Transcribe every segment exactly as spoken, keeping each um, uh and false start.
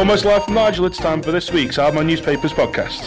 almost live from Nigel, it's time for this week's Alma Newspapers podcast.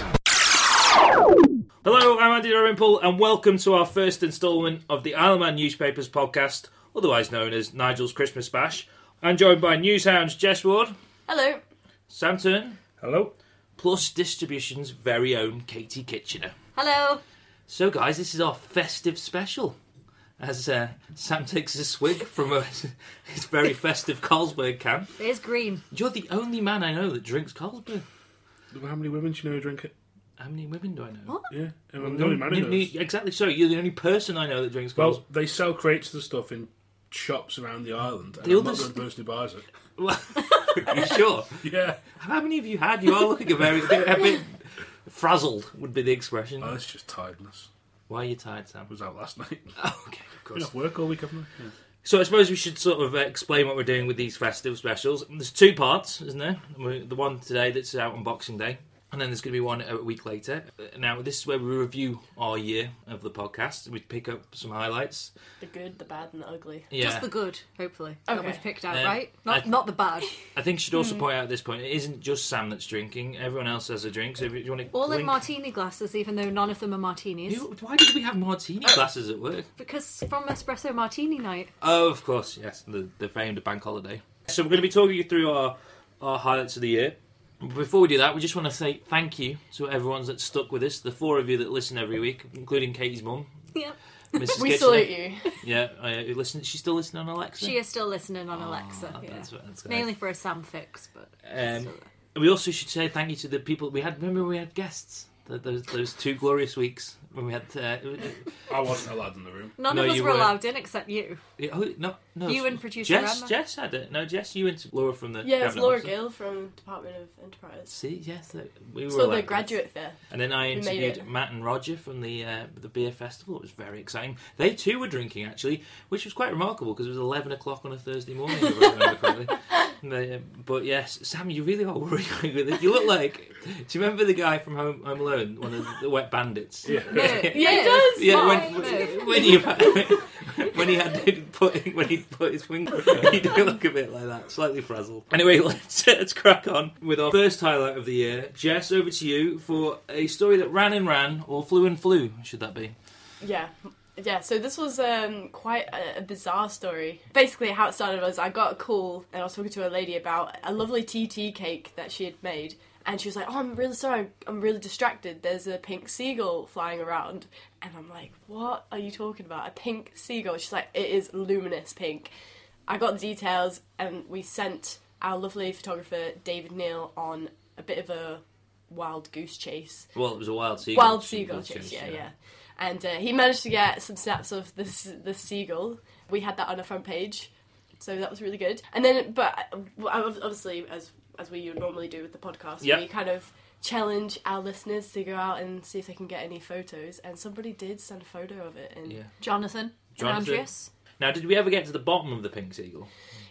Hello, I'm Andy Dalrymple, and welcome to our first instalment of the Isle of Man Newspapers podcast, otherwise known as Nigel's Christmas Bash. I'm joined by Newshound's Jess Ward. Hello. Sam Turn. Hello. Plus Distribution's very own Katie Kitchener. Hello. So, guys, this is our festive special. As uh, Sam takes a swig from a, his very festive Carlsberg can. It is green. You're the only man I know that drinks Carlsberg. How many women do you know who drink it? How many women do I know? What? Yeah, I'm the only man who No, no, knows. exactly so. You're the only person I know that drinks Carlsberg. Well, they sell crates of the stuff in shops around the island, and The I'm not others- the person who buys it. Well, are you sure? Yeah. How many have you had? You are looking a very a bit frazzled, would be the expression. Oh, it's just tiredness. Why are you tired, Sam? I was out last night. Oh, okay, of Been course. off work all week, haven't I? Yeah. So I suppose we should sort of uh, explain what we're doing with these festive specials. There's two parts, isn't there? We're- The one today that's out on Boxing Day, and then there's going to be one a week later. Uh, Now, this is where we review our year of the podcast. We pick up some highlights. The good, the bad, and the ugly. Yeah. Just the good, hopefully. That Okay. we've picked out, Um, right? Not I- not the bad. I think I should also point out at this point, it isn't just Sam that's drinking. Everyone else has a drink. So if you want to All in link- martini glasses, even though none of them are martinis. You- Why did we have martini glasses at work? Because from Espresso Martini Night. Oh, of course, yes, the, the famed bank holiday. So we're going to be talking you through our, our highlights of the year. Before we do that, we just want to say thank you to everyone that's stuck with us, the four of you that listen every week, including Katie's mum, Yeah. Missus We Kitchener. salute you. Yeah, uh, who listen, she's still listening on Alexa? She is still listening on Oh, Alexa. Yeah. that's, that's Mainly for a Sam fix, but... Um, still- we also should say thank you to the people we had. Remember we had guests? Th- Those, those two glorious weeks when we had... Uh, I wasn't allowed in the room. None No, of us you were weren't. allowed in except you. oh, no, no. You and producer Jess, Emma. Jess had it. No, Jess, you and Laura from the... Yeah, it's Cabinet Laura Officer. Gill from Department of Enterprise. See, yes, that- we were So allowed the to. graduate fair. And then I We made interviewed it. Matt and Roger from the uh, the beer festival. It was very exciting. They too were drinking actually, which was quite remarkable because it was eleven o'clock on a Thursday morning. If I remember correctly. They, uh, but yes, Sam, you really are worrying with it. You look like. Do you remember the guy from Home, Home Alone, one of the, the Wet Bandits? Yeah. No, Yeah, he does. Yeah, Smart when, move. when you when he had to put when he put his finger, he did look a bit like that, slightly frazzled. Anyway, let's let's crack on with our first highlight of the year. Jess, over to you for a story that ran and ran, or flew and flew. Should that be? Yeah. Yeah, so this was um, quite a, a bizarre story. Basically, how it started was I got a call and I was talking to a lady about a lovely T T cake that she had made. And she was like, oh, I'm really sorry, I'm really distracted. There's a pink seagull flying around. And I'm like, what are you talking about? A pink seagull? She's like, it is luminous pink. I got the details and we sent our lovely photographer, David Neal, on a bit of a wild goose chase. Well, it was a wild seagull. Wild seagull chase, yeah, yeah. And uh, he managed to get some snaps of this this seagull. We had that on our front page, so that was really good. And then, but uh, obviously, as as we normally do with the podcast, Yep. we kind of challenge our listeners to go out and see if they can get any photos. And somebody did send a photo of it. And Yeah. Jonathan. Jonathan. And Andreas. Now, did we ever get to the bottom of the pink seagull?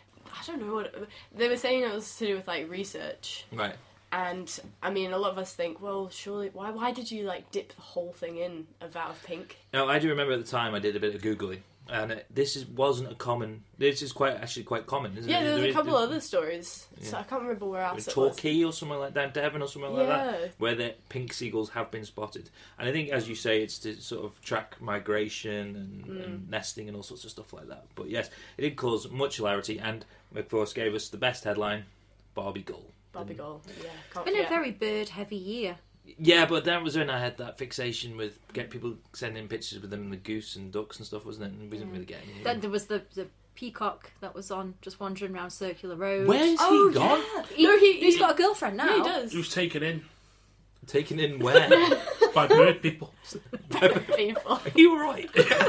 I don't know what they were saying. It was to do with like research. Right. And I mean, a lot of us think, well, surely, why why did you like dip the whole thing in a vat of pink? Now, I do remember at the time I did a bit of googling, and it, this is, wasn't a common. This is quite actually quite common, isn't Yeah, it? there was There a is- couple other stories. So Yeah. I can't remember where else it was. Torquay or somewhere like that, Devon or somewhere like Yeah. that, where the pink seagulls have been spotted. And I think, as you say, it's to sort of track migration and, Mm. and nesting and all sorts of stuff like that. But yes, it did cause much hilarity, and of course gave us the best headline, Barbie Gull. Barbie Gull, yeah. Can't It's been a forget. very bird-heavy year. Yeah, but that was when I had that fixation with get people sending pictures with them and the goose and ducks and stuff, wasn't it? And we didn't really get any. Then there was the, the peacock that was on, just wandering around Circular Road. Where's Oh, he gone? yeah. He, No, he- he's he- got a girlfriend now. Yeah, he does. He was taken in Taken in where? by bird people. People. Are you alright?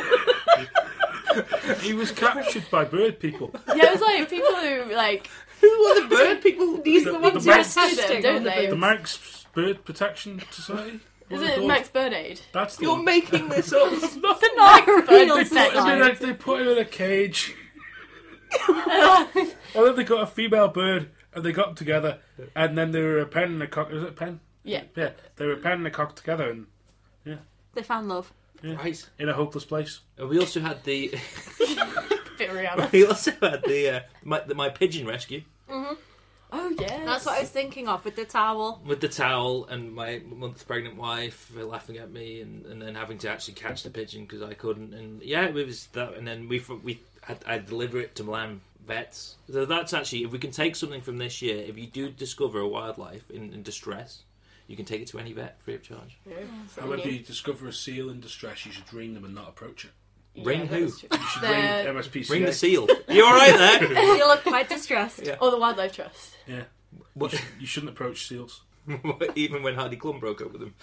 He was captured by bird people. Yeah, it was like people who like Who are the bird people? These The- are the the ones who are Max- testing, don't on the they? The birds. Manx Bird Protection Society? What is are they it called? Max Bird Aid? That's the You're one. making this up. Nothing. Not a real Bird They put, him in society. a, they put him in a cage. And then they got a female bird and they got them together and then they were a pen and a cock. Is it a pen? Yeah. Yeah. They were a pen and a cock together and They found love. yeah, Right. in a hopeless place. And we also had the. Bit Rihanna. We also had the uh, my, the my pigeon rescue. Oh, yeah. That's what I was thinking of with the towel. With the towel and my month pregnant wife laughing at me, and, and then having to actually catch the pigeon because I couldn't. And yeah, it was that. And then we we had I deliver it to Milan vets. So that's actually, if we can take something from this year, if you do discover a wildlife in, in distress, you can take it to any vet free of charge. Yeah, And if you discover a seal in distress, you should ring them and not approach it. Ring yeah, who? that's true. You should The- ring M S P C A. Ring the seal. You all right there? You look quite distressed. Yeah. Or the Wildlife Trust. Yeah. You, What? should, you shouldn't approach seals. Even when Hardy Klum broke up with him.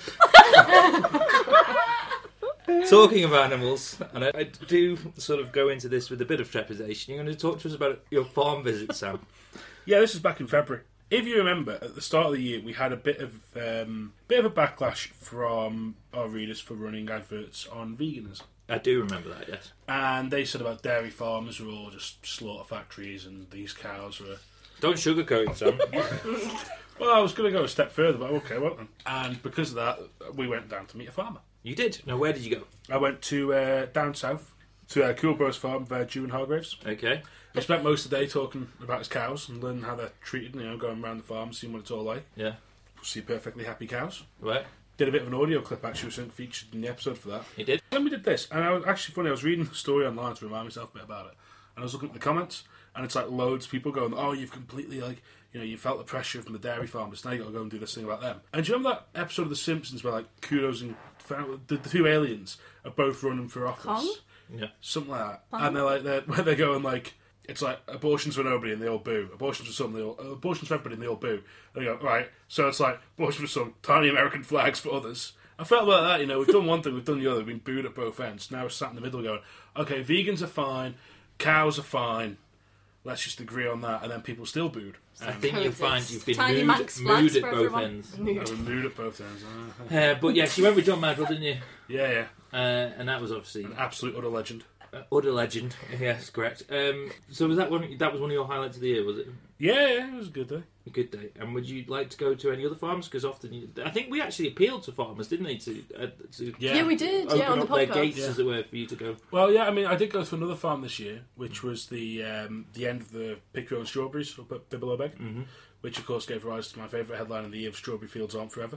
Talking of animals, and I, I do sort of go into this with a bit of trepidation. You're going to talk to us about your farm visit, Sam. Yeah, this is back in February. If you remember, at the start of the year, we had a bit of um, bit of a backlash from our readers for running adverts on veganism. I do remember that, yes. And they said about dairy farmers are all just slaughter factories and these cows are... Don't sugarcoat it, Sam. Well, I was going to go a step further, but okay, well then. And because of that, we went down to meet a farmer. You did? Now, where did you go? I went to uh, down south, to uh, Coolboro's farm with uh, Dew and Hargraves. Okay. We spent most of the day talking about his cows and learning how they're treated, you know, going around the farm, seeing what it's all like. Yeah. See perfectly happy cows. Right. Did a bit of an audio clip, actually, which wasn't featured in the episode for that. You did? Then we did this, and I was actually funny, I was reading the story online to remind myself a bit about it, and I was looking at the comments, and it's like loads of people going, oh, you've completely, like, you know, you felt the pressure from the dairy farmers, now you got to go and do this thing about them. And do you remember that episode of The Simpsons where, like, Kudos and the, the two aliens are both running for office? Kong? Yeah. Something like that. Kong? And they're like, they're, where they're going, like, it's like, abortions for nobody, and they all boo. Abortions for some, they all, uh, abortions for everybody, and they all boo. And they go, right, so it's like, abortions for some, tiny American flags for others. I felt like that, you know, we've done one thing, we've done the other, we've been booed at both ends. Now we're sat in the middle going, okay, vegans are fine, cows are fine, let's just agree on that, and then people still booed. I think you'll find you've been Tiny mood, Manx flags mood at for both everyone. ends. I was mood at both ends. Uh, Uh, but yes, you went with John Madrill, didn't you? yeah, yeah. Uh, and that was obviously An absolute utter legend. uh, utter legend. Yes, correct. Um, so was that one? That was one of your highlights of the year, was it? Yeah, yeah, it was a good day. A good day. And would you like to go to any other farms? Because often, you, I think we actually appealed to farmers, didn't they? To, uh, to Yeah. Yeah, we did. open Yeah, on the up their podcast. gates, Yeah. as it were, for you to go. Well, yeah, I mean, I did go to another farm this year, which was the um, the end of the Pick Your Own Strawberries up at Bibelobeg, Mm-hmm. which of course gave rise to my favourite headline of the year of Strawberry Fields Aren't Forever.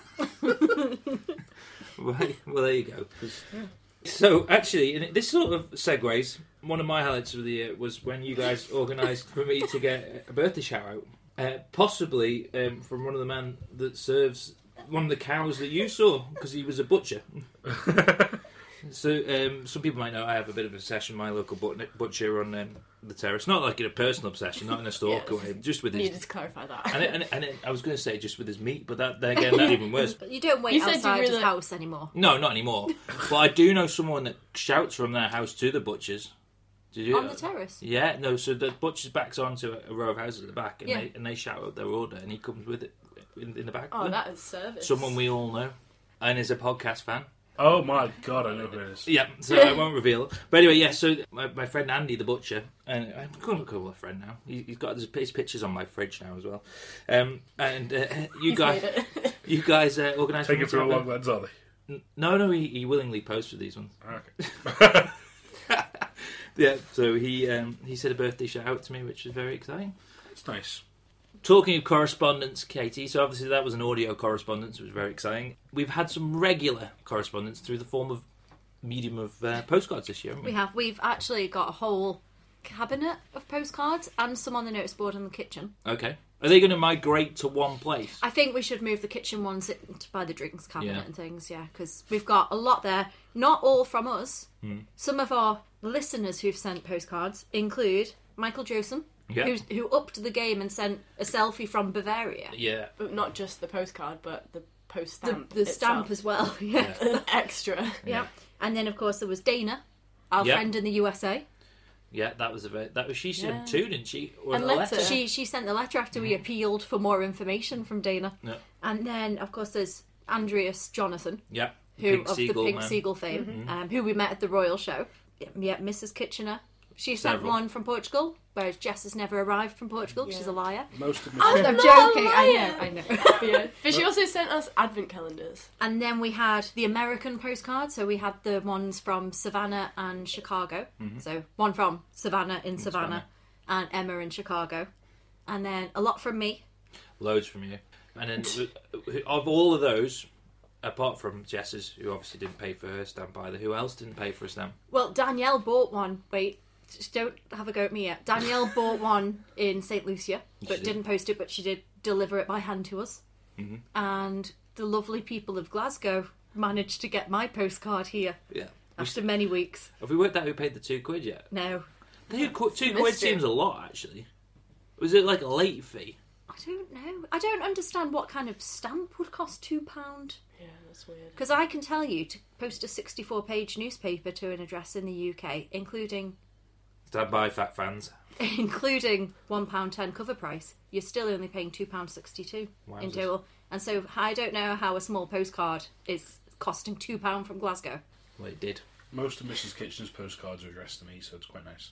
Right. Well, there you go. So, actually, and this sort of segues. One of my highlights of the year was when you guys organised for me to get a birthday shout out. Uh, possibly um, from one of the men that serves one of the cows that you saw, because he was a butcher. So, um, some people might know I have a bit of a obsession with my local but- butcher on um, the terrace. Not like in a personal obsession, not in a stalker Yes. way, just with his... Needed to clarify that. And, it, and, it, and it, I was going to say just with his meat, but that, again, that's even worse. But you don't wait You said you outside his really- house anymore. No, not anymore. But I do know someone that shouts from their house to the butchers. Did you? On the terrace. Yeah, no. So the butcher's backs onto a, a row of houses at the back, and Yeah. they and they shout out their order, and he comes with it in, in the back. Oh, that is service. Someone we all know, and is a podcast fan. Oh my god, I know who it is. Yeah, so I won't reveal. But anyway, yeah. So my, my friend Andy, the butcher, and I'm going to call him a friend now. He, he's got his, his pictures on my fridge now as well. Um, and uh, you He's guys, made it. you guys uh, organised. Take for it me through a to have long lens, are they? N- No, no, he, he willingly posed for these ones. Okay. Yeah, so he um, he said a birthday shout out to me, which was very exciting. It's nice. Talking of correspondence, Katie, so obviously that was an audio correspondence, which was very exciting. We've had some regular correspondence through the form of medium of uh, postcards this year, haven't we? We have. We've actually got a whole cabinet of postcards and some on the notice board in the kitchen. Okay. Are they going to migrate to one place? I think we should move the kitchen ones in- to by the drinks cabinet Yeah. and things, yeah, because we've got a lot there. Not all from us. Hmm. Some of our listeners who've sent postcards include Michael Josem, Yeah. who's, who upped the game and sent a selfie from Bavaria. Yeah. But not just the postcard, but the post The, stamp. the stamp as well, yeah. Yeah. Extra. yeah. And then, of course, there was Dana, our Yeah. friend in the U S A. Yeah, that was a very, that was she sent Yeah. two, didn't she? Or And a letter. letter. She she sent the letter after we appealed for more information from Dana. Yeah. And then, of course, there's Andreas Jonathan, Yeah. who Pink of Seagull, the Pink man. Seagull fame, um, who we met at the Royal Show. Yeah, yeah, Missus Kitchener. She sent Several. one from Portugal, whereas Jess has never arrived from Portugal. 'Cause Yeah. She's a liar. Most of I'm, them. I'm not joking. a I liar. know. I know. Yeah. But she also sent us advent calendars. And then we had the American postcard. So we had the ones from Savannah and Chicago. So one from Savannah in Savannah, Savannah. and Emma in Chicago. and then a lot from me. Loads from you. And then, of all of those, apart from Jess's, who obviously didn't pay for her stamp either, who else didn't pay for a stamp? Well, Danielle bought one. Wait, just don't have a go at me yet. Danielle bought one in Saint Lucia, but did. didn't post it, but she did deliver it by hand to us. Mm-hmm. And the lovely people of Glasgow managed to get my postcard here Yeah. after many weeks. Have we worked out who paid the two quid yet? No, Two, qu- two Missed quid it. seems a lot, actually. Was it like a late fee? I don't know. I don't understand what kind of stamp would cost two pound. Yeah, that's weird. Because I can tell you to post a sixty-four page newspaper to an address in the U K, including Stand by, fat fans. including one pound ten cover price, you're still only paying two pounds sixty-two in Wowzers. total. And so I don't know how a small postcard is costing two pounds from Glasgow. Well, it did. Most of Missus Kitchener's postcards are addressed to me, so it's quite nice.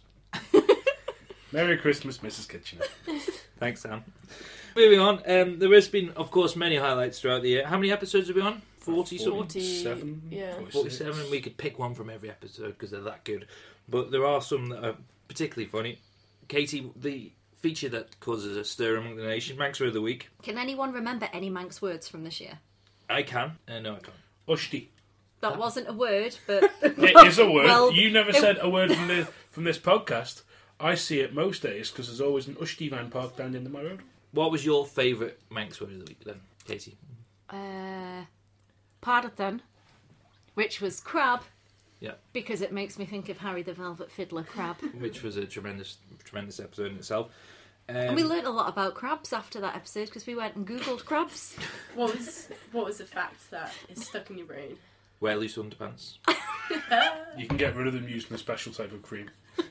Merry Christmas, Missus Kitchener. Thanks, Sam. Moving on, um, there has been, of course, many highlights throughout the year. How many episodes are we on? forty something? forty-seven? yeah. forty-six. forty-seven. We could pick one from every episode because they're that good. But there are some that are particularly funny. Katie, the feature that causes a stir among the nation, Manx Word of the Week. Can anyone remember any Manx words from this year? I can. Uh, no, I can't. Ushti. That wasn't a word, but It is a word. Well, you never it- said a word from, the, from this podcast. I see it most days because there's always an Ushti van parked down the end of my road. What was your favourite Manx Word of the Week then, Katie? uh, Paratan, which was crab. Yeah. Because it makes me think of Harry the Velvet Fiddler crab. Which was a tremendous, tremendous episode in itself. Um, And we learnt a lot about crabs after that episode because we went and googled crabs. What was what was the fact that is stuck in your brain? Wear loose underpants. You can get rid of them using a special type of cream.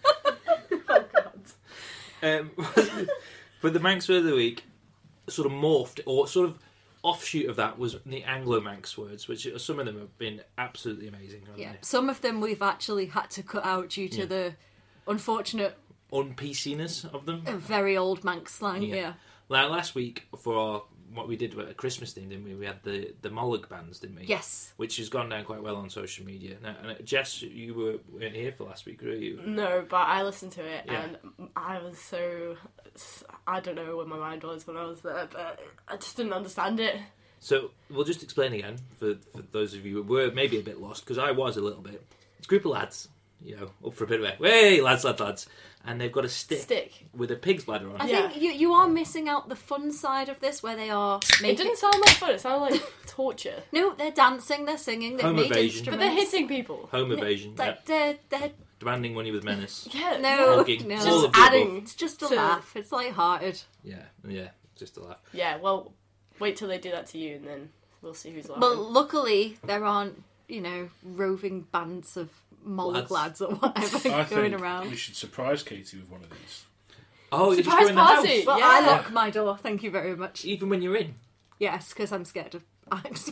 Oh god. Um, but the Manx Word of the Week sort of morphed, or sort of offshoot of that was the Anglo-Manx words, which are, some of them have been absolutely amazing, haven't Yeah, they? some of them we've actually had to cut out due to Yeah. the unfortunate, Un-P C-ness of them. uh, very old Manx slang. Yeah. Yeah. Like last week, for our, what we did at a Christmas thing, didn't we? We had the, the Mollig bands, didn't we? Yes. Which has gone down quite well on social media. Now, and uh, Jess, you were, weren't here for last week, were you? No, but I listened to it Yeah. and I was so I don't know where my mind was when I was there, but I just didn't understand it. So we'll just explain again for, for those of you who were maybe a bit lost, because I was a little bit. It's a group of lads, you know, up for a bit of it. Hey, lads, lads, lads. And they've got a stick, Stick. with a pig's bladder on I it. Yeah. think you you are missing out the fun side of this where they are It making... didn't sound like fun, it sounded like torture. No, they're dancing, they're singing, they've Home made evasion. But instruments. they're hitting people. Home evasion, yeah. Like, they're, they're... Demanding money with menace. Yeah. No, Hugging. no. All Just of the adding. above. It's just a to- laugh. It's light-hearted. Yeah, yeah, just a laugh. Yeah, well, wait till they do that to you and then we'll see who's laughing. But luckily, there aren't, you know, roving bands of Mollig Lads. lads or whatever I going think around. we should surprise Katie with one of these. Oh, you just Surprise go in the party! house, Well, Yeah. I lock my door, thank you very much. even when you're in. Yes, because I'm scared of ants.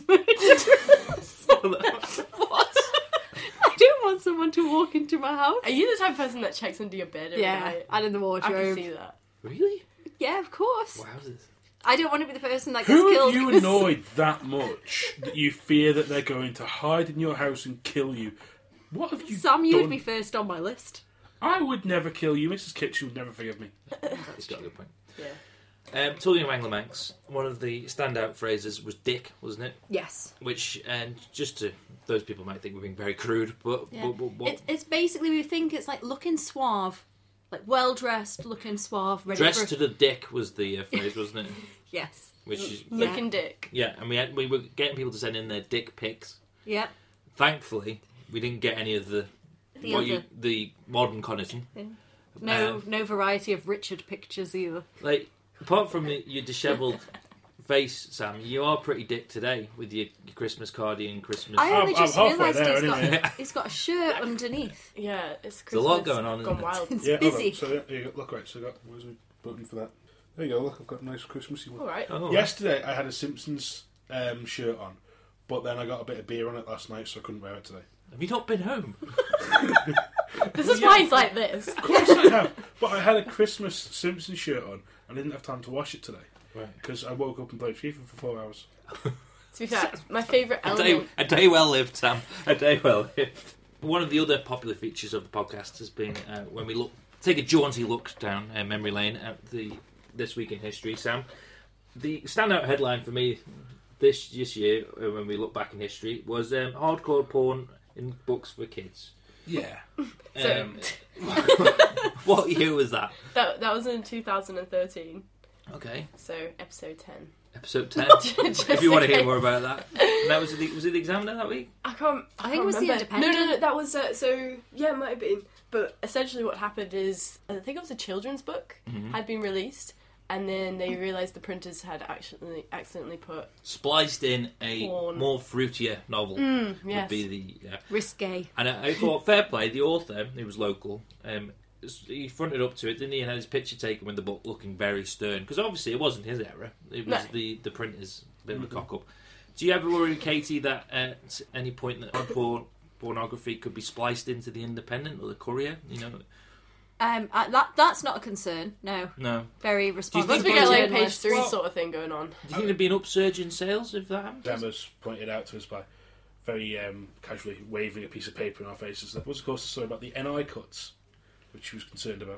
What? I don't want someone to walk into my house. Are you the type of person that checks under your bed every Yeah, night? and in the I can wardrobe. see that. Really? Yeah, of course. Wowzers. I don't want to be the person that gets Who killed. have you 'cause- annoyed that much that you fear that they're going to hide in your house and kill you? What have you Sam, you done? would be first on my list. I would never kill you. Missus Kitchen would never forgive me. He's got a good point. Yeah. Um, talking of Anglo-Manx, one of the standout phrases was dick, wasn't it? Yes. Which, and just to, those people might think we're being very crude, but, Yeah. but, but what, It's, it's basically, we think it's like looking suave. Like well dressed, looking suave, ready dressed for... to the dick was the uh, phrase, wasn't it? Yes. Which is, Yeah. Looking dick. yeah, and we had, we were getting people to send in their dick pics. Yep. Thankfully, we didn't get any of the The what other- you, the modern Connaughton. No, Um, no variety of Richard pictures either. Like, apart from the, your dishevelled face, Sam, you are pretty dick today with your, your Christmas cardi and Christmas. I only I'm- just I'm halfway realised there he's anyway. got he's got a shirt underneath. Yeah, it's Christmas. There's a lot going on, Gone isn't it? wild. It's Yeah, hold busy. on. So yeah, there you go. Look, right. So I got where's the button for that? There you go. Look, I've got a nice Christmassy one. All right. Oh, Yesterday I had a Simpsons um, shirt on, but then I got a bit of beer on it last night, so I couldn't wear it today. have you not been home? This is why he's like this. Of course I have, but I had a Christmas Simpsons shirt on. I didn't have time to wash it today Right. because I woke up and played FIFA for four hours. To be fair, my favourite A day, element. a day well lived, Sam. A day well lived. One of the other popular features of the podcast has been uh, when we look take a jaunty look down uh, memory lane at the This Week in History, Sam. The standout headline for me this this year, uh, when we look back in history, was um, hardcore porn in books for kids. Yeah. So- Um, what year was that? That that was in two thousand thirteen. Okay, So episode ten. episode ten. Just if you want to in hear more case. about that, and that was the, was it the Examiner that week? I can't. I I, think can't it was The remember. Independent. No, no, no. That was uh, so. Yeah, it might have been. But essentially, what happened is, I think it was a children's book Mm-hmm. had been released, and then they realised the printers had actually accidentally put. Spliced in a Porn. more fruitier novel Mm, would yes. be the. Yeah. Risque. And I, I thought, fair play, the author, who was local, um, he fronted up to it, didn't he, and had his picture taken with the book looking very stern. Because obviously it wasn't his era, it was No. the, the printer's bit of a cock up. Do you ever worry, Katie, that at any point that porn, pornography could be spliced into the Independent or the Courier? You know, Um, uh, that that's not a concern. No, no. very think responsible. Once we get like page journalist. three Well- sort of thing going on. Do you think there'd be an upsurge in sales if that happened? Emma's pointed out to us by very um, casually waving a piece of paper in our faces. That was, of course, the story about the N I cuts, which she was concerned about.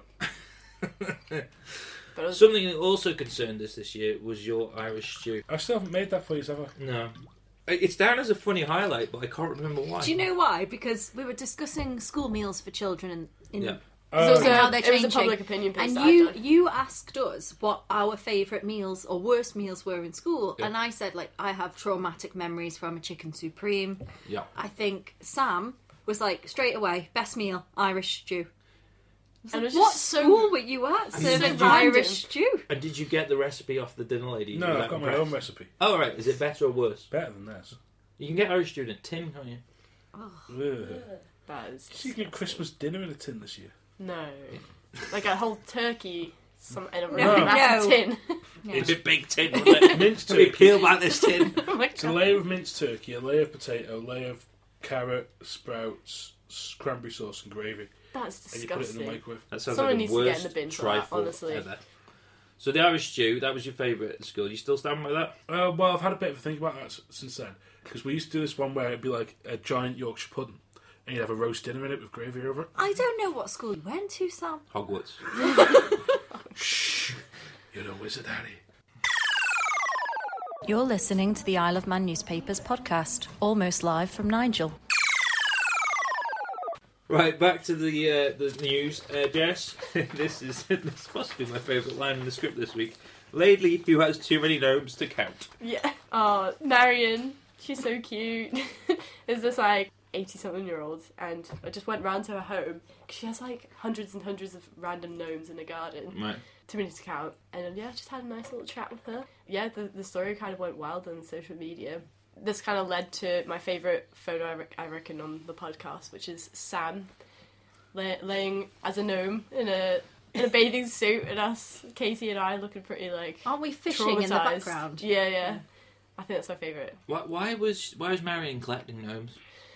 But it was, Something that also concerned us this year was your Irish stew. I still haven't made that for you, have I? No. It's down as a funny highlight, but I can't remember why. Do you know why? Because we were discussing school meals for children in, in Yeah. it was, and a, how they're it was a changing. public opinion piece And that I'd you done. you asked us what our favourite meals or worst meals were in school, Yeah. and I said like I have traumatic memories from a chicken supreme. Yeah. I think Sam was like straight away best meal Irish stew. I was And like, it was what just so- school were you at so serving random. Irish stew? And did you get the recipe off the dinner lady? No, You were I've that got my impressed? own recipe. Oh, right. Is it better or worse? Better than this. You can get Irish stew in a tin, can't you? Ugh. That is You can get Christmas dinner in a tin this year. no, like a whole turkey, some in a No, really massive no. tin. It's a big tin, wasn't it? Minced Let me turkey. peel back this tin. Oh my It's a God. layer of minced turkey, a layer of potato, a layer of carrot, sprouts, s- cranberry sauce, and gravy. That's And you put it in the disgusting. microwave. That sounds Someone like needs the to get worst in the bin for that, trifle honestly. ever. So the Irish stew, that was your favourite at school. You still stand by that? Uh, well, I've had a bit of a think about that s- since then. Because we used to do this one where it'd be like a giant Yorkshire pudding. And you'd have a roast dinner in it with gravy over it. I don't know what school you went to, Sam. Hogwarts. Shh! You're a wizard, Harry. You're listening to the Isle of Man Newspapers podcast, almost live from Nigel. Right, back to the uh, the news. Uh, Jess, this is this must be my favourite line in the script this week. Lady who has too many gnomes to count. Yeah. Oh, Marion, she's so cute. There's this like eighty-something year old, and I just went round to her home. 'Cause she has like hundreds and hundreds of random gnomes in the garden. Right. Too many to count. And yeah, just had a nice little chat with her. Yeah, the, the story kind of went wild on social media. This kind of led to my favourite photo, I, re- I reckon, on the podcast, which is Sam lay- laying as a gnome in a in a bathing suit, and us, Katie and I, looking pretty like Aren't we fishing in the traumatised. background? Yeah, yeah. I think that's my favourite. Why, why was why was Marion collecting gnomes?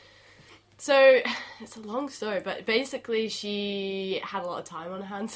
So, it's a long story, but basically she had a lot of time on her hands.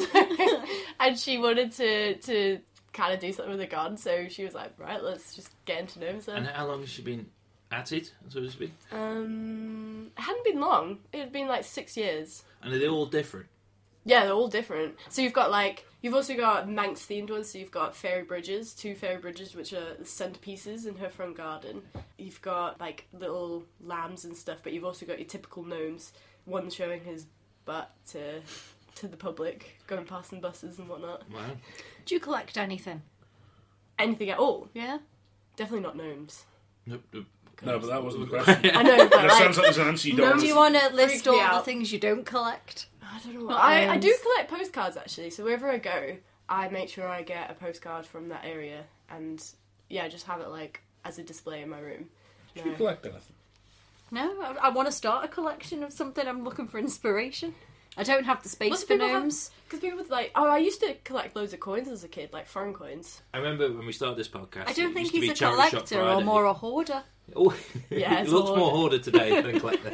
and she wanted to, to kind of do something with the garden, so she was like, right, let's just get into gnomes then. And how long has she been at it, so to speak? Um, it hadn't been long. It had been like six years. And are they all different? Yeah, they're all different. So you've got like, you've also got Manx themed ones, so you've got fairy bridges, two fairy bridges, which are the centerpieces in her front garden. You've got like little lambs and stuff, but you've also got your typical gnomes, one showing his butt to to the public, going past in buses and whatnot. Wow. Do you collect anything? Anything at all. Yeah. Definitely not gnomes. Nope, nope. No, but that wasn't the question. I know, but That like, sounds like there's an answer you don't No, want Do to you want to list Freaked me all the out. things you don't collect? I don't know. Not I, I do gnomes. collect postcards actually, so wherever I go, I make sure I get a postcard from that area, and yeah, just have it like as a display in my room. Do you No. collect anything? No, I, I want to start a collection of something. I'm looking for inspiration. I don't have the space Lots of for people have- gnomes. Because people would like, oh, I used to collect loads of coins as a kid, like foreign coins. I remember when we started this podcast. I don't it think used to he's be a Charity Shop collector or Friday. more a hoarder. Oh, Yeah, it it's a looks more hoarder. hoarder today than collector.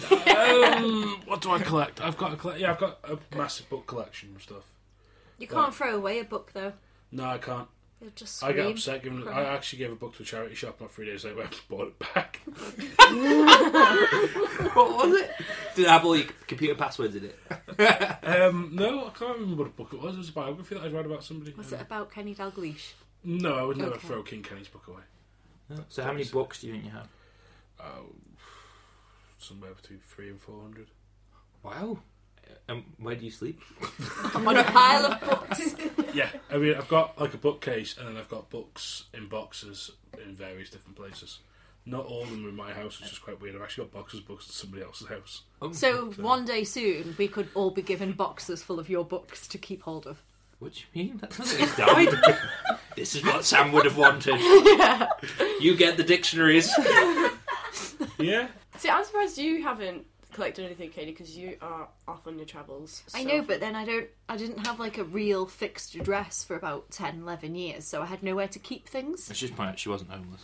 um, what do I collect? I've got a collect. Yeah, I've got a massive book collection of stuff. You can't Right. throw away a book though. No, I can't. They'll just I scream. got upset. Given I actually gave a book to a charity shop not three days later. I bought it back. What was it? Did it have all your computer passwords in it? um, no, I can't remember what book it was. It was a biography that I'd read about somebody. Was um, it about Kenny Dalglish? No, I would never Okay. throw King Kenny's book away. So how many books do you think you have? Oh, somewhere between three and four hundred. Wow. And where do you sleep? I'm on a pile of books. Yeah, I mean, I've got like a bookcase, and then I've got books in boxes in various different places. Not all of them are in my house, which is quite weird. I've actually got boxes of books in somebody else's house. Oh, So one day soon, we could all be given boxes full of your books to keep hold of. what do you mean? That's not he's died. This is what Sam would have wanted. You get the dictionaries. Yeah, See, I'm surprised you haven't collected anything, Katie, because you are off on your travels. I so- know, but then I don't. I didn't have like a real fixed address for about ten, eleven years, so I had nowhere to keep things. Let's just point out she wasn't homeless.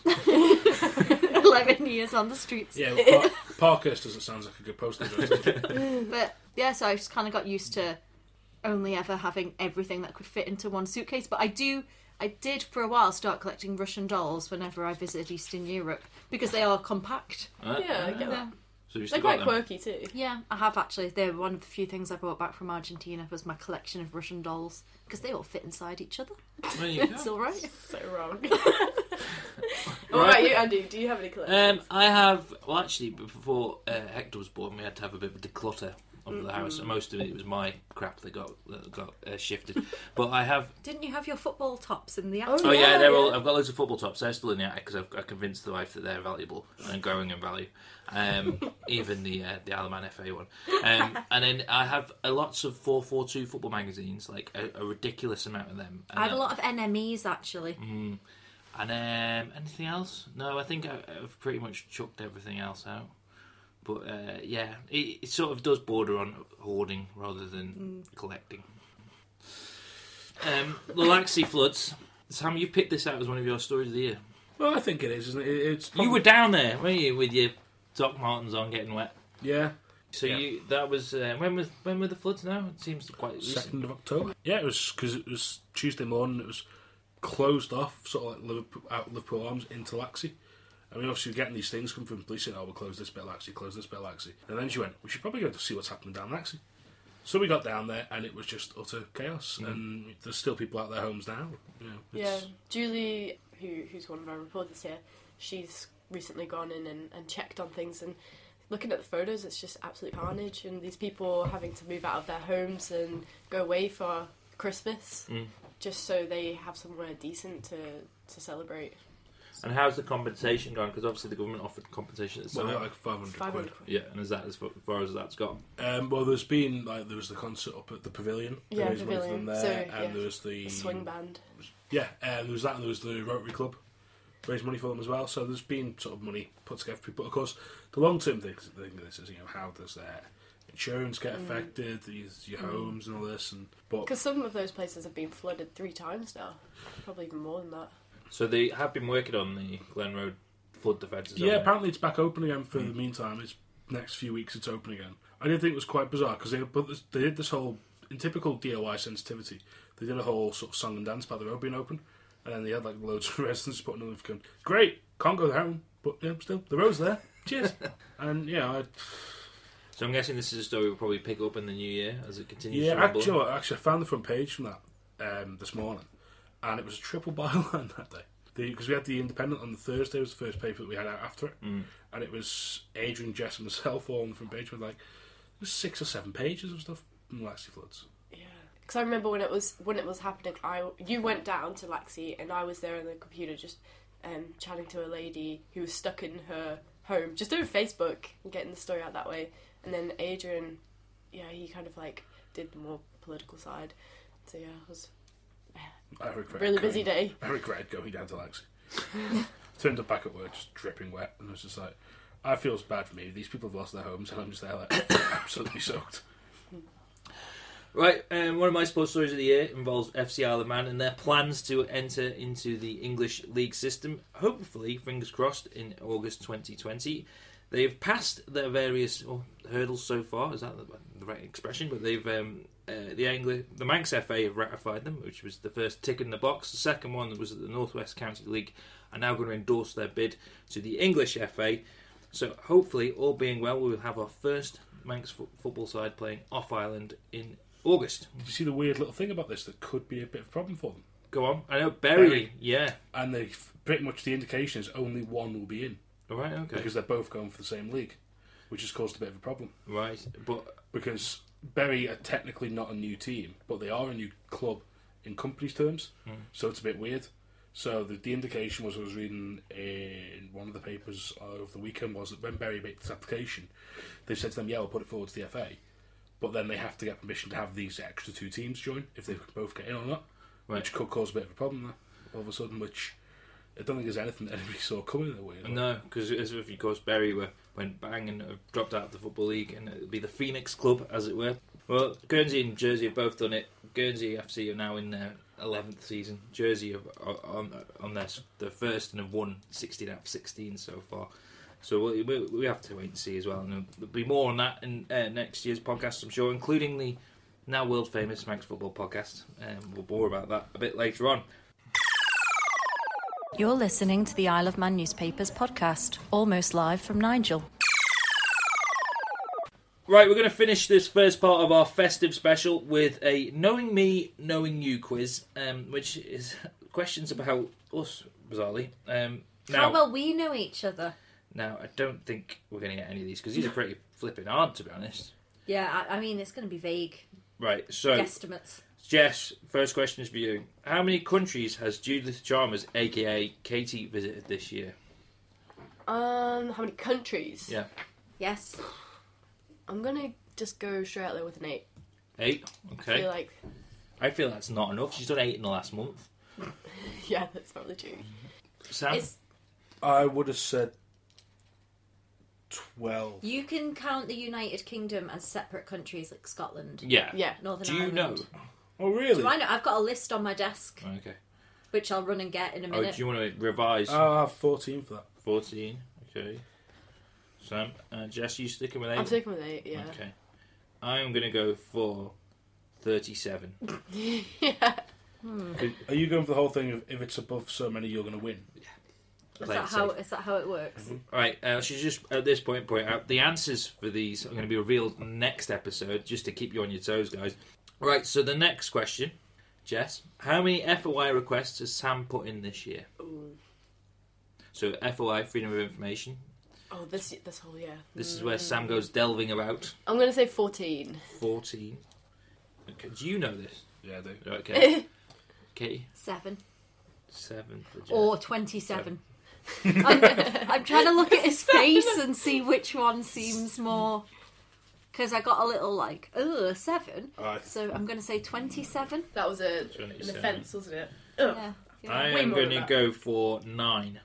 eleven years on the streets. yeah. Well, Par- Parkhurst doesn't sound like a good postal address. But yeah, so I just kind of got used to only ever having everything that could fit into one suitcase. But I do, I did for a while start collecting Russian dolls whenever I visited Eastern Europe because they are compact. Uh, Yeah, I get Yeah. that. So you They're still quite got them. quirky too. Yeah, I have actually. They're one of the few things I brought back from Argentina was my collection of Russian dolls because they all fit inside each other. There you It's go. all right. So wrong. What about you, Andy? Do you have any collections? Um, I have. Well, actually, before uh, Hector was born, we had to have a bit of a declutter of the house. And most of it was my crap that got that got uh, shifted. But I have. Didn't you have your football tops in the Oh, attic? Oh yeah, Yeah, they're all. yeah. I've got loads of football tops. They're still in the attic because I've, I've convinced the wife that they're valuable and growing in value. Um, even the uh, the Alaman F A one. Um, and then I have uh, lots of four forty-two football magazines, like a, a ridiculous amount of them. And I have a then- lot of N M Es actually. Mm. And um, anything else? No, I think I, I've pretty much chucked everything else out. But uh, yeah, it, it sort of does border on hoarding rather than collecting. Um, the Laxey floods. Sam, you picked this out as one of your stories of the year. Well, I think it is, isn't it? It- It's You were down there, weren't you, with your Doc Martens on, getting wet? yeah. So Yeah. you that was uh, when was when were the floods? Now it seems quite recent. Second of October. Yeah, it was because it was Tuesday morning. It was closed off, sort of like Liverpool, out Liverpool Arms into Laxey. I mean, obviously, you're getting these things come from police saying, "Oh, we'll close this bit of Laxey, close this bit of Laxey," and then she went, "We should probably go to see what's happening down Laxey." So we got down there, and it was just utter chaos. Mm. And there's still people out their homes now. You know, Yeah, it's- Julie, who who's one of our reporters here, she's recently gone in and, and checked on things, and looking at the photos, it's just absolute carnage, and these people having to move out of their homes and go away for Christmas Mm. just so they have somewhere decent to, to celebrate. And how's the compensation gone? Because obviously the government offered compensation at the well, time. they're like five hundred five quid. hundred quid. Yeah, and is that as far as that's got? Um, well, there's been like there was the concert up at the Pavilion. They Yeah, raised money for Pavilion. them there, So, and yeah, there was the A swing band. Yeah, uh, there was that, and there was the Rotary Club raised money for them as well. So there's been sort of money put together for people. Of course, the long term thing, thing of this is, you know, how does their insurance get affected, these your homes and all this, and but Because some of those places have been flooded three times now. Probably even more than that. So they have been working on the Glen Road flood defences. yeah, haven't they? apparently it's back open again for the meantime. It's next few weeks it's open again. I did think it was quite bizarre because they put this, they did this whole in typical D I Y sensitivity. They did a whole sort of song and dance about the road being open, and then they had like loads of residents putting on going, "Great, can't go home, but yeah, still the road's there. Cheers." And yeah, I, So I'm guessing this is a story we'll probably pick up in the new year as it continues yeah. to rumble. Actually, what, actually, I found the front page from that um, this morning, and it was a triple byline that day. Because we had the Independent on the Thursday, was the first paper that we had out after it, Mm. and it was Adrian, Jess, and myself all on the front page with like there was six or seven pages of stuff from Laxey floods. Yeah, because I remember when it was when it was happening, I you went down to Laxey and I was there on the computer just um, chatting to a lady who was stuck in her home, just over Facebook and getting the story out that way. And then Adrian, yeah, he kind of like did the more political side. So yeah, it was I regret really going, busy day. I regret going down to Laxey. Turned up back at work just dripping wet, and I was just like, I feel it's bad for me. These people have lost their homes, and I'm just there like absolutely soaked. Right, um, one of my sports stories of the year involves F C Isle of Man and their plans to enter into the English league system, hopefully, fingers crossed, in August twenty twenty. they've passed their various oh, hurdles so far. Is that the, the right expression? But they've um, uh, the Angli- the Manx F A have ratified them, which was the first tick in the box. The second one was that the North West County League are now going to endorse their bid to the English F A. So hopefully, all being well, we will have our first Manx fo- football side playing off island in August. Did you see the weird little thing about this that could be a bit of a problem for them? Go on. I know Berry, Berry. yeah. And they pretty much the indication is only one will be in All right, okay. because they're both going for the same league, which has caused a bit of a problem. Right, but Because Berry are technically not a new team, but they are a new club in company's terms, Mm. so it's a bit weird. So the, the indication was I was reading in one of the papers over the weekend was that when Berry made this application, they said to them, "Yeah, we'll put it forward to the F A," but then they have to get permission to have these extra two teams join if they both get in or not, Right. which could cause a bit of a problem there all of a sudden. Which I don't think there's anything that anybody saw coming that way. no, because as if of course Berry were went bang and uh, dropped out of the Football League, and it would be the Phoenix Club, as it were. Well, Guernsey and Jersey have both done it. Guernsey F C are now in their eleventh season. Jersey are on on their their first and have won sixteen out of sixteen so far. So we, we, we have to wait and see as well. And there'll be more on that in uh, next year's podcast, I'm sure, including the now world famous Manx Football podcast. Um, we'll more about that a bit later on. You're listening to the Isle of Man Newspapers podcast, almost live from Nigel. Right, we're going to finish this first part of our festive special with a Knowing Me, Knowing You quiz, um, which is questions about us, bizarrely. Um, now, How well we know each other. now, I don't think we're going to get any of these, because these are pretty flipping hard, to be honest. Yeah, I, I mean, it's going to be vague. Right, so, Guesstimates. Jess, first question is for you. How many countries has Judith Chalmers, a k a. Katie, visited this year? Um, how many countries? Yeah. Yes. I'm gonna just go straight out there with an eight. Eight? I Okay. feel like, I feel that's not enough. She's done eight in the last month. yeah, that's probably true. Sam? It's, I would have said twelve. you can count the United Kingdom as separate countries like Scotland, Yeah. Yeah. Northern Do you Ireland. know? Oh, really? Do I know? I've got a list on my desk, Okay. which I'll run and get in a Oh, minute. do you want to revise? I'll have fourteen for that. fourteen. Okay. Sam, uh, Jess, you sticking with eight? I'm sticking with eight, yeah. Okay. I'm going to go for thirty-seven. yeah. Are you going for the whole thing of if it's above so many, you're going to win? Is Play that it how? safe. Is that how it works? Right, uh, I should just at this point point out the answers for these are going to be revealed next episode, just to keep you on your toes, guys. Right, so the next question, Jess, how many F O I requests has Sam put in this year? Ooh. So F O I, Freedom of Information. Oh, this this whole year. This is where Sam goes delving about. I'm gonna say fourteen. fourteen. Okay, do you know this? Yeah, I do. Okay. Katie? Seven Seven for Jess. or twenty-seven. I'm, I'm trying to look at his face and see which one seems more. Because I got a little like, ugh, seven. Alright. So I'm going to say twenty-seven. That was a, an twenty-seven. offence, wasn't it? Ugh. Yeah. yeah. I way am more going than to that. go for nine.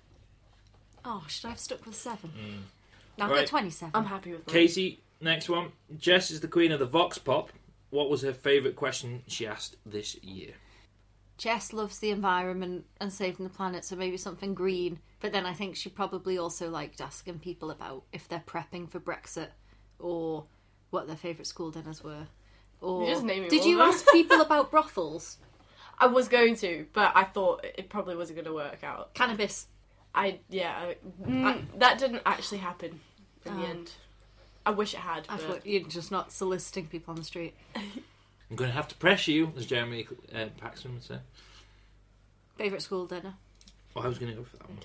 Oh, should I have stuck with seven? Mm. No, I've Right. got twenty-seven. I'm happy with mine. Casey, next one. Jess is the queen of the Vox Pop. What was her favourite question she asked this year? Jess loves the environment and saving the planet, so maybe something green. But then I think she probably also liked asking people about if they're prepping for Brexit or what their favourite school dinners were. Or You're just naming did all you of them. ask people about brothels? I was going to, but I thought it probably wasn't going to work out. Cannabis. I yeah, I, I, that didn't actually happen in the Oh. end. I wish it had. I But thought you're just not soliciting people on the street. I'm going to have to pressure you, as Jeremy uh, Paxton would say. Favourite school dinner? Oh, I was going to go for that one. Okay.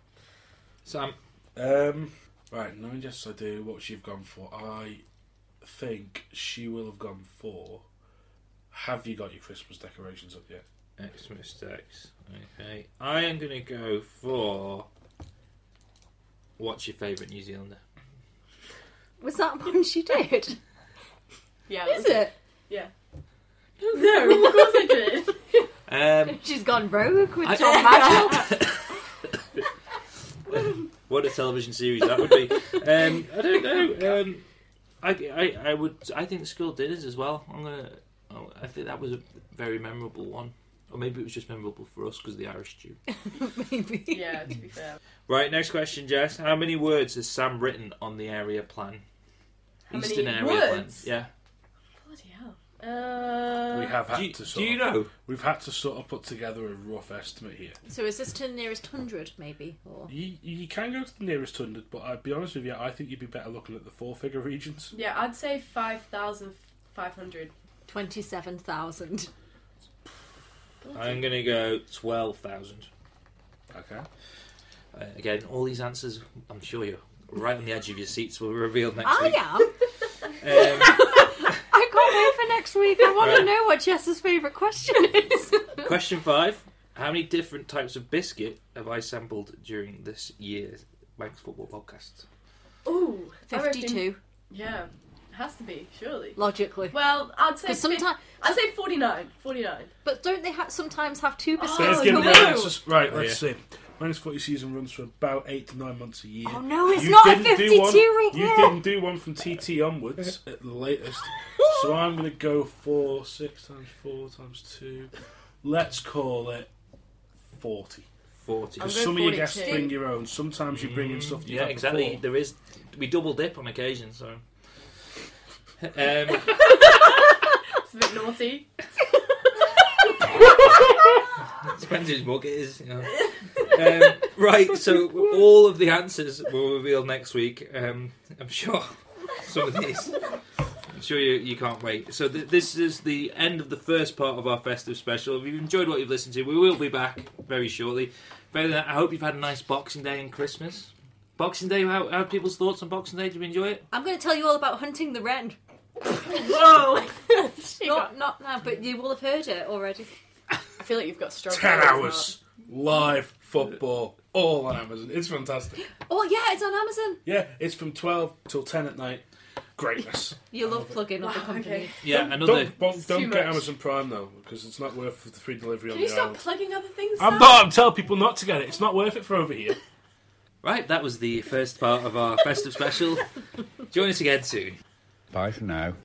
Sam, Um, right, knowing Jess, I do what she've gone for. I think she will have gone for. Have you got your Christmas decorations up yet? X mistakes. Okay. I am going to go for. What's your favourite New Zealander? Was that one she did? Yeah, Is that was- it? Yeah. No, of course I did. Um, She's gone rogue with I- John Marshall. what a television series that would be. Um, I don't know. Um, I, I, I would. I think School Dinners as well. I'm gonna. Oh, I think that was a very memorable one. Or maybe it was just memorable for us because of the Irish stew. Maybe. Yeah, to be fair. Right, next question, Jess. How many words has Sam written on the area plan? How Eastern many area words? plan. Yeah. Bloody hell. Uh, We have had Do you, to do sort you of, know? we've had to sort of put together a rough estimate here. So is this to the nearest hundred, maybe? Or You, you can go to the nearest hundred, but I'd be honest with you, I think you'd be better looking at the four-figure regions. Yeah, I'd say five thousand five hundred. twenty-seven thousand. I'm going to go twelve thousand. Okay. Uh, again, all these answers, I'm sure you're right on the edge of your seats, will be revealed next I week. am. Um, I can't wait for next week. I want Right. to know what Jess's favourite question is. Question five. How many different types of biscuit have I sampled during this year's Manx Football Podcast? Ooh, I reckon- Fifty-two, Yeah, it has to be, surely. logically. Well, I'd say 'Cause sometime- fif- I'd say forty-nine. forty-nine. But don't they ha- sometimes have two biscuits? So Oh, they've given no. me answers. Right, Oh, let's see. Man's footy season runs for about eight to nine months a year. Oh no, it's You not a didn't do one- fifty-two week You year. didn't do one from T T onwards at the latest. So I'm going to go for six times four times two. Let's call it forty. forty. I'm Because going some of your guests forty-two. bring your own. Sometimes you bring in stuff that you've Yeah, had exactly. before. There is. We double dip on occasion, so. Um, It's a bit naughty. depends whose mug it is. You know. um, right, so all of the answers will reveal next week. Um, I'm sure some of these. I'm sure you, you can't wait. So th- this is the end of the first part of our festive special. If you've enjoyed what you've listened to, we will be back very shortly. Better than that, I hope you've had a nice Boxing Day and Christmas. Boxing Day, how, how are people's thoughts on Boxing Day? Did you enjoy it? I'm going to tell you all about Hunting the Wren. Whoa! Not, not now, but you will have heard it already. I feel like you've got strong Ten feelings hours. Live football. All on Amazon. It's fantastic. Oh yeah, it's on Amazon. Yeah, it's from twelve till ten at night. Greatness. You love plugging other Wow, companies. okay. Yeah, Don't, another. don't, don't, don't too get much. Amazon Prime though, because it's not worth the free delivery Can on you the stop island. plugging other things? I'm Sam? not. I'm telling people not to get it. It's not worth it for over here. Right, that was the first part of our festive special. Join us again soon. Bye for now.